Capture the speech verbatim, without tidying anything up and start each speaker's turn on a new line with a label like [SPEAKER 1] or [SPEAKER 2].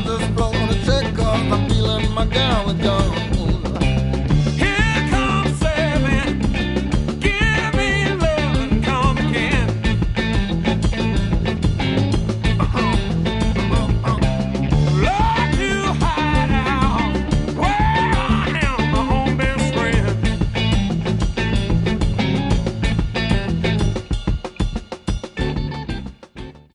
[SPEAKER 1] I just blow the check cause I'm feeling my gal